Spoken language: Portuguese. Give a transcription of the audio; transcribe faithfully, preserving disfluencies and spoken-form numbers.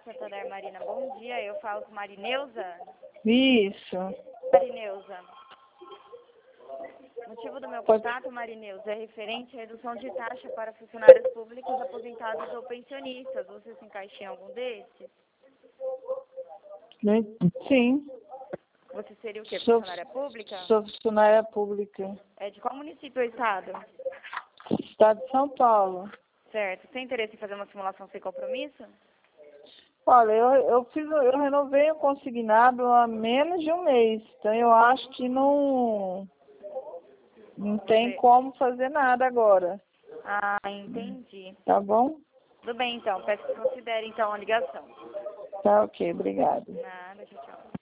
Santander Marina, bom dia. Eu falo com Marineuza. Isso. Marineuza. O motivo do meu contato, Marineuza, é referente à redução de taxa para funcionários públicos, aposentados ou pensionistas. Você se encaixa em algum desses? Sim. Você seria o quê? Sou, Funcionária pública? Sou funcionária pública. É de qual município ou estado? Estado de São Paulo. Certo. Tem interesse em fazer uma simulação sem compromisso? Olha, eu, eu, fiz, eu renovei o consignado há menos de um mês. Então eu acho que não, não tem como fazer nada agora. Ah, entendi. Tá bom? Tudo bem, então. Peço que considere, então, a ligação. Tá ok, obrigada. Nada, tchau, tchau.